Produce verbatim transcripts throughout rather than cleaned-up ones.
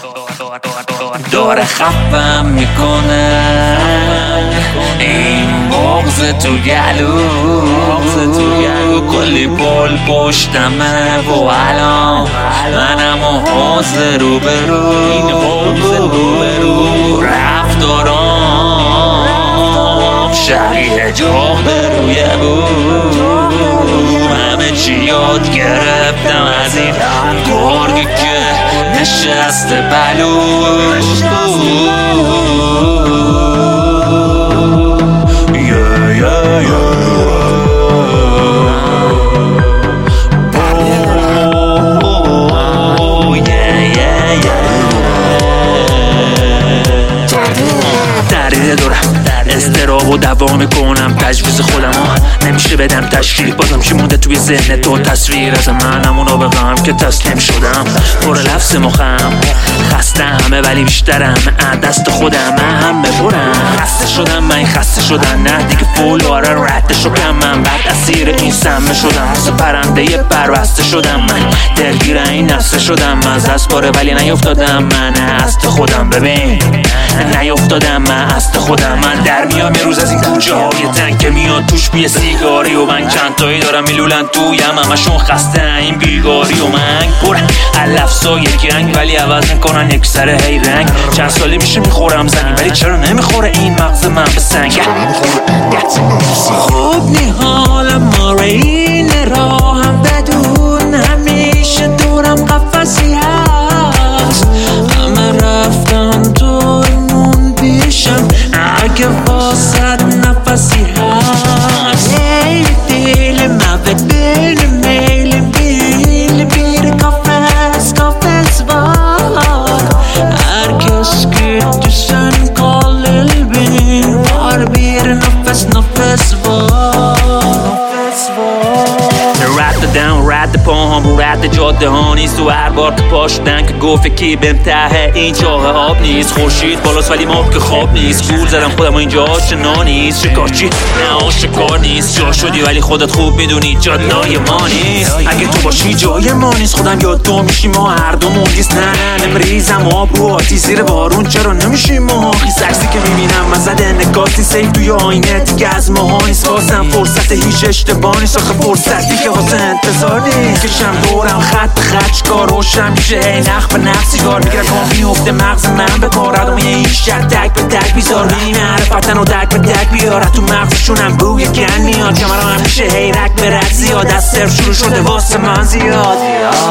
داره خفم میکنه این بغض تو گلو، کلی پل پشتمه و الان منم و حوض رو برو رفتارام شبیه جغد روی بوم، همه چی یاد گرفتم از این گرگی که نشسته بلوش. استراب و دوا میکنم تجویز خودمو نمیشه بدم تشکیل، بازم چی مونده توی ذهن تو تصویر از من، همونو بگم که تسلیم شدم. پر لفظ مخم خسته همه ولی بیشترم دست خودم هم ببرم. خسته شدم من خسته شدم نه دیگه فول واره رد شدم من، بعد اسیر این سمه شدم مثل پرنده پربسته شدم من، دلگیر این نسته شدم من از دست باره ولی نیفتادم من است خودم. ببین نیفتادم من است خودم، من در میام یه روز از این کوچه های تنگ که میاد توش بیه سیگاری و من چند تایی دارم میلولن تویم همشون خسته این بیگاری و من پر لفظا یک رنگ ولی عوض میکنن یک سر هی رنگ. چند سالی میشه میخورم زنی ولی چرا نمیخوره این مغز من به سنگ. خوب نی حالم ماره این راهم بدون همیشه دورم قفصی هست، همه رفتن تو نون پیشم اگه واسد نفسی هست. لیل دیل مبت بیل میل بیل بیر کافس کافس بار هر کس که دوستن قالل بین بار بیر نفس نفس بار نفس بار. رد دادم رد پاهم رو رد جاده ها نیست، تو هر بار که پا شدن که گفت کی بهم ته این چاه آب نیست. خورشید بالاست ولی ما که خواب نیست، گول زدم خودم و اینجا آشنا نیست. شکارچی نه آشکار نیست، جا شدی ولی خودت خوب میدونی جاد نای ما نیست. اگه تو باشی جای ما نیست، خودم یاد تو میشی ما هر دو موندیست. نه نه نمریزم آب رو آتی زیر بارون چرا نمیشیم ما خیس عکسی که میبینم مزده نگاهی سیف توی آینه دیگه از ماها نیست. واسم فرصت هیچ اشتباه نیست، آخه فرصتی که واسه انتظار نیست. کشم دورم خط به خط چکار روشم میشه هی نخ به نخ سیگار میگرم ما میفته مغز من به کار ادامه این شک تک به تک بیزار بینی معرفتن و درک به تک بیارد تو مغزشونم بوی گن میاد کمرام هم میشه هی رک به رک زیاد از صرف شروع شده واسه من زیاد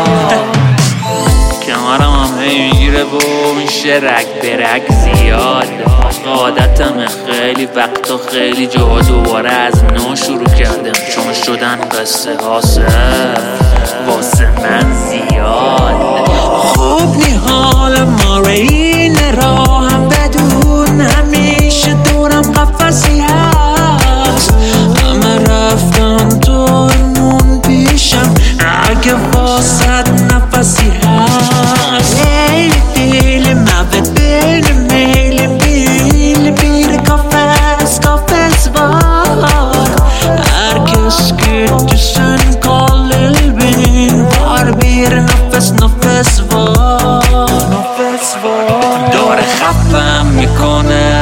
کمرام هم هی میگیره و میشه رک به رک زیاد. عادتم خیلی وقتا خیلی جا دوباره از نو شروع کردم چون شدن قصه هاسه واسه من زیاد. خوب نی حال ماره این راهم بدون همیشه دورم قفصی هست، همه رفتن تو نون پیشم اگه واسد نفسی هست. لیل دیل مبت بیل میل بیل بیر کافس کافس بار هر کس که دوستن قالل بین بار بیر نفس نفس بار نفس بار. داره خفم میکنه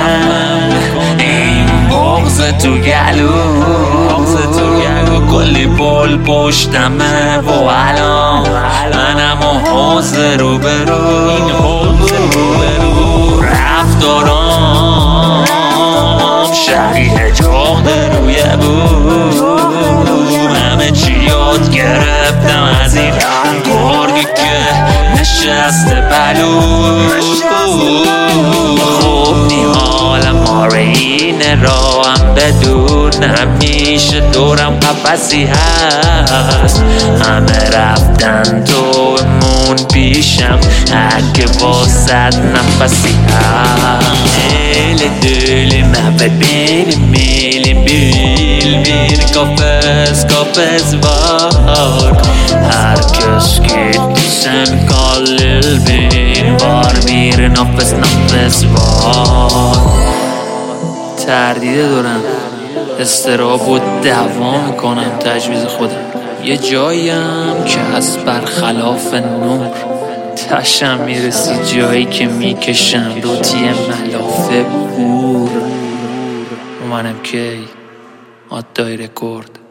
این بغض تو گلو، کلی پل پشتمه و الان منم و حوض رو برو رفتارام شبیه جغد روی بوم، همه چی یاد گرفتم از این گرگی که نشسته بلوش. خوب نی حالم ماره این راهم بدون همیشه دورم قفصی هست، همه رفتن تو مون پیشم اگه واسد نفسی هست. دل دل مبت بیل میل بیل بیل کافس کافس بار هر کس که دیسم کالل بین بار بیر نفس نفس بار. تردیده دارم استراب و دوا میکنم تجویز خودم، یه جاییم که هست برخلاف نور چشم میرسی جایی که میکشم روتی ملافه بور. منم کی آدای رکورد.